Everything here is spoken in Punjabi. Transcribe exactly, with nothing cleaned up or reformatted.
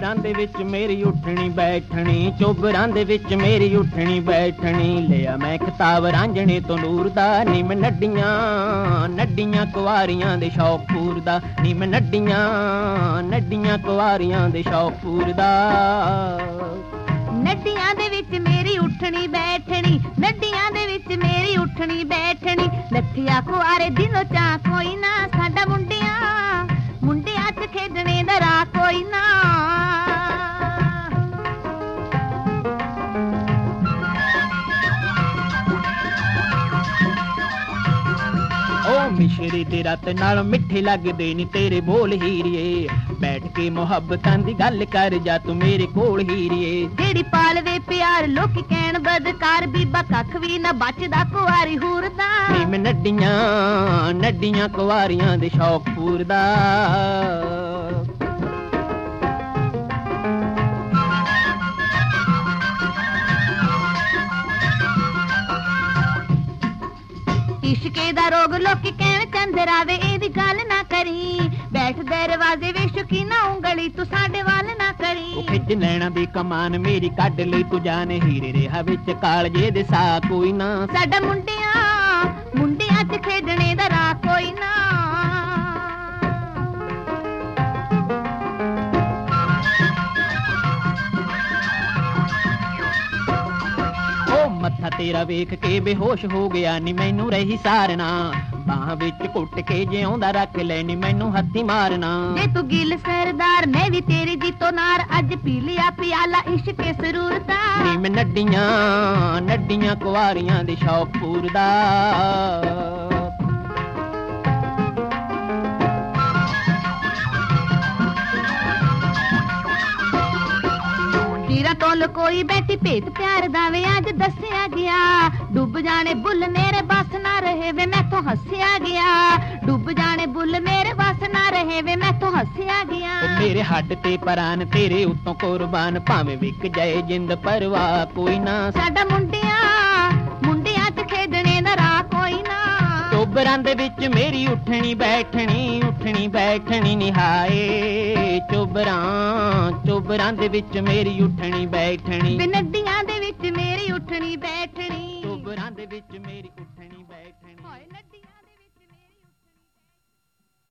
ਚੋਬਰਾਂ ਦੇ ਵਿੱਚ ਮੇਰੀ ਉੱਠਣੀ ਬੈਠਣੀ, ਚੋਬਰਾਂ ਦੇ ਵਿੱਚ ਮੇਰੀ ਉੱਠਣੀ ਬੈਠਣੀ। ਲਿਆ ਮੈਂ ਖਿਤਾਬ ਰਾਂਝਣੇ ਤੋਂ ਨੂਰ ਦਾ, ਨੀ ਮੈਂ ਨੱਡੀਆਂ ਨੱਡੀਆਂ ਕੁਆਰੀਆਂ ਦੇ ਸ਼ੌਕ ਪੂਰਦਾ, ਨੀ ਮੈਂ ਨੱਡੀਆਂ ਨੱਡੀਆਂ ਕੁਆਰੀਆਂ ਦੇ ਸ਼ੌਕ ਪੂਰਦਾ। ਨੱਡੀਆਂ ਦੇ ਵਿੱਚ ਮੇਰੀ ਉੱਠਣੀ ਬੈਠਣੀ, ਨੱਡੀਆਂ ਦੇ ਵਿੱਚ ਮੇਰੀ ਉੱਠਣੀ ਬੈਠਣੀ। ਲੱਥੀਆਂ ਕੁਆਰੇ ਦਿਲੋਂ ਚਾਹ ਕੋਈ ਨਾ, ਸਾਡਾ ਮੁੰਡਿਆਂ ਮੁੰਡਿਆਂ ਚ ਖੇਡਣੇ ਦਾ ਰਾਹ ਕੋਈ ਨਾ। ਓ ਮਿਸ਼ਰੀ ਦੇ ਰਤ ਨਾਲ ਮਿੱਠੇ ਲੱਗਦੇ ਨੀ ਤੇਰੇ ਬੋਲ ਹੀਰੀਏ, ਬੈਠ ਕੇ ਮੁਹੱਬਤਾਂ ਦੀ ਗੱਲ ਕਰ ਜਾ ਤੂੰ ਮੇਰੇ ਕੋਲ ਹੀਰੀਏ। ਜਿਹੜੀ ਪਾਲਵੇ ਪਿਆਰ ਲੋਕੀ ਕਹਿਣ ਬਦਕਾਰ, ਬੀਬਾ ਕੱਖ ਵੀ ਨਾ ਬਚਦਾ ਕੁਆਰੀ ਹੂਰਦਾ। ਨੀ ਮੈਂ ਨੱਡੀਆਂ ਨੱਡੀਆਂ ਕੁਆਰੀਆਂ ਦੇ ਸ਼ੌਕ ਪੂਰਦਾ। ਇਸ਼ਕੇ ਦਾ ਰੋਗ ਲੋਕੀ ਕਹਿਣ ਚੰਦਰਾਵੇ, ਇਹਦੀ ਗੱਲ ਨਾ ਕਰੀ। ਬੈਠ ਦਰਵਾਜ਼ੇ ਵੇ ਸ਼ੁਕੀਨਾ ਉਂਗਲੀ ਤੂੰ ਸਾਡੇ ਵੱਲ ਨਾ ਕਰੀ। ਉਹ ਖਿੱਚ ਲੈਣਾ ਦੀ ਕਮਾਨ ਮੇਰੀ ਕੱਢ ਲਈ ਤੂੰ ਜਾਨ, ਹੀਰੇ ਰਿਹਾ ਵਿੱਚ ਕਾਲਜੇ ਦੇ ਸਾ ਕੋਈ ਨਾ। ਸਾਡਾ ਮੁੰਡਿਆਂ ਮੁੰਡਿਆਂ ਚ ਖੇਡਣੇ ਦਾ ਰਾਹ ਕੋਈ ਨਾ। ਮੱਥਾ ਤੇਰਾ ਵੇਖ ਕੇ ਬੇਹੋਸ਼ ਹੋ ਗਿਆ ਨੀ ਮੈਨੂੰ ਰਹੀ ਸਾਰਨਾ, ਬਾਹਾਂ ਵਿੱਚ ਘੁੱਟ ਕੇ ਜਿਉਂਦਾ ਰੱਖ ਲੈ ਨੀ ਮੈਨੂੰ ਹੱਥੀ ਮਾਰਨਾ। ਜੇ ਤੂੰ ਗਿਲ ਸਰਦਾਰ ਮੈਂ ਵੀ ਤੇਰੀ ਜੀਤੋ ਨਾਰ, ਅੱਜ ਪੀ ਲਿਆ ਪਿਆਲਾ ਇਸ਼ਕੇ ਸਰੂਰ ਦਾ। ਨੀ ਮੈਂ ਨੱਡੀਆਂ ਨੱਡੀਆਂ ਕੁਆਰੀਆਂ ਦੇ ਸ਼ੌਕ ਪੂਰਦਾ। ਹੀਰਾ ਤੋਂ ਲਕੋਈ ਬੈਠੀ ਭੇਤ ਪਿਆਰ ਦਾ ਵੇ ਅੱਜ ਦੱਸਿਆ ਗਿਆ। ਡੁੱਬ ਜਾਣੇ ਬੁੱਲ ਮੇਰੇ ਬਸ ਨਾ ਰਹੇ ਵੇ ਮੈਥੋਂ ਹੱਸਿਆ ਗਿਆ। ਡੁੱਬ ਜਾਣੇ ਬੁੱਲ ਮੇਰੇ ਬਸ ਨਾ ਰਹੇ ਵੇ ਮੈਥੋਂ ਹੱਸਿਆ ਗਿਆ। ਮੇਰੇ ਹੱਡ ਤੇ ਪਰਾਨ ਤੇਰੇ ਉੱਤੋਂ ਕੁਰਬਾਨ, ਭਾਵੇਂ ਵਿਕ ਜਾਏ ਜਿੰਦ ਪਰਵਾਹ ਕੋਈ ਨਾ। ਸਾਡਾ ਮੁੰਡਿਆਂ ਮੁੰਡਿਆਂ ਚ ਖੇਡਣੇ ਦਾ ਰਾਹ ਕੋਈ ਨਾ। ਚੋਬਰਾਂ ਦੇ ਵਿੱਚ ਮੇਰੀ ਉੱਠਣੀ ਬੈਠਣੀ, ਉੱਠਣੀ ਬੈਠਣੀ ਨਿਹਾਏ। ਚੋਬਰਾਂ ਚੋਬਰਾਂ ਦੇ ਵਿੱਚ ਮੇਰੀ ਉੱਠਣੀ ਬੈਠਣੀ, ਨੱਡੀਆਂ ਦੇ ਵਿੱਚ ਮੇਰੀ ਉੱਠਣੀ ਬੈਠਣੀ। ਚੋਬਰਾਂ ਦੇ ਵਿੱਚ ਮੇਰੀ ਉੱਠਣੀ ਬੈਠਣੀ।